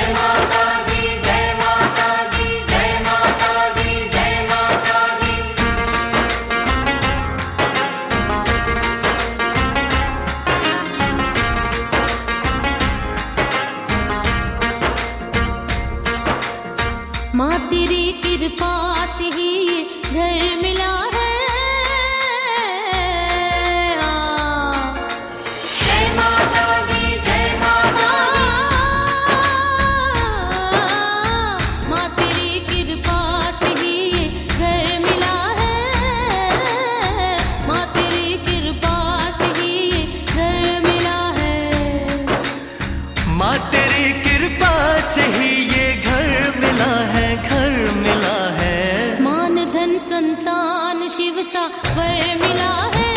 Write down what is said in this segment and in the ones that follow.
माता दी, जय माता दी, जय माता दी, जय माता दी। माँ तेरी कृपा से ही ये घर मिला है। जय माता दी, जय माता दी। माँ तेरी कृपा से ही ये घर मिला है। माँ तेरी कृपा से ही ये घर मिला है। माँ तेरी कृपा से ही ये घर मिला है, घर मिला है। मान धन संतान शिव सा वर मिला है।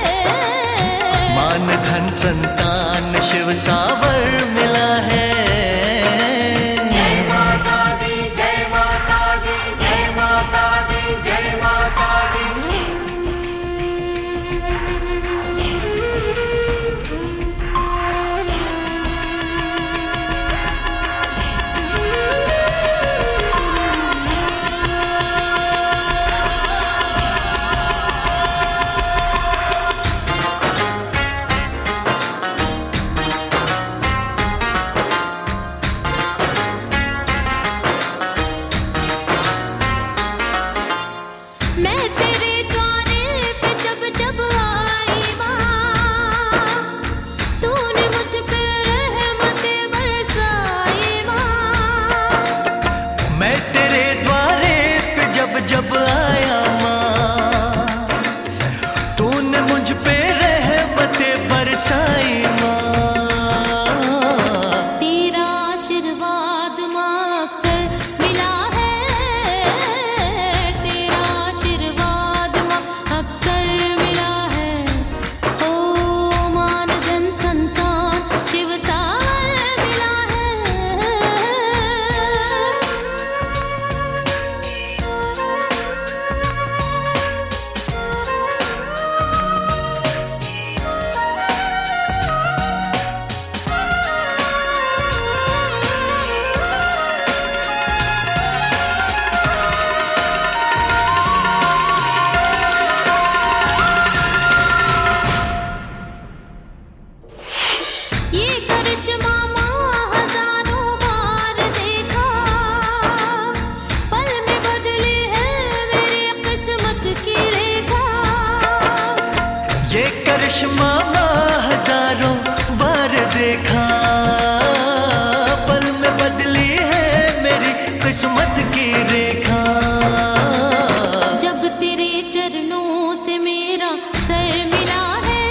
मान धन संतान शिव सावर मिला है। जय माता दी, जय माता दी, जय माता दी, जय माता दी। मैं तेरे द्वारे पे जब जब आई माँ, तूने मुझ पे रहमतें बरसाई माँ। मैं तेरे द्वारे पे जब जब आया माँ, तूने मुझ पे रहमतें बरसाई माँ। तेरा आशीर्वाद माँ अक्सर मिला है। तेरा आशीर्वाद माँ अक्सर मिला है। ओ मान धन संतान शिव सावर मिला है। ये करिश्मा माँ हजारों बार देखा, पल में बदली है मेरी किस्मत की रेखा। ये करिश्मा माँ हजारों बार देखा, पल में बदली है मेरी किस्मत की रेखा। जब तेरे चरणों से मेरा सर मिला है।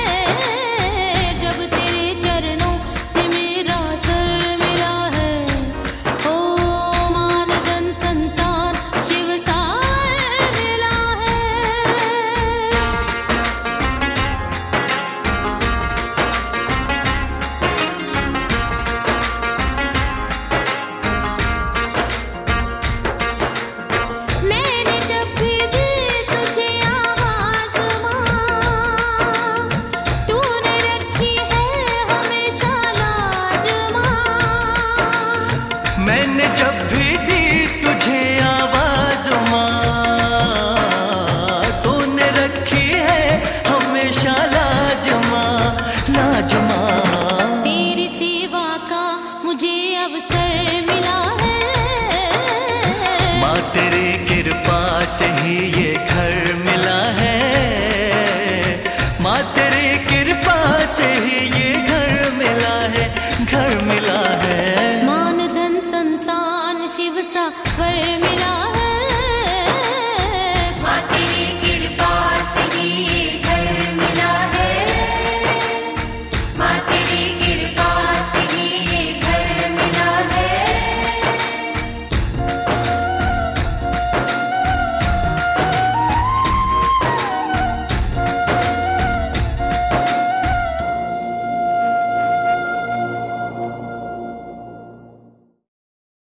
जब तेरे चरणों से मेरा सर मिला है। ओ मान धन संतान शिव सावर मिला है। मैंने जब भी दी तुझे आवाज़ माँ, तूने रखी है हमेशा लाज माँ। मैंने जब भी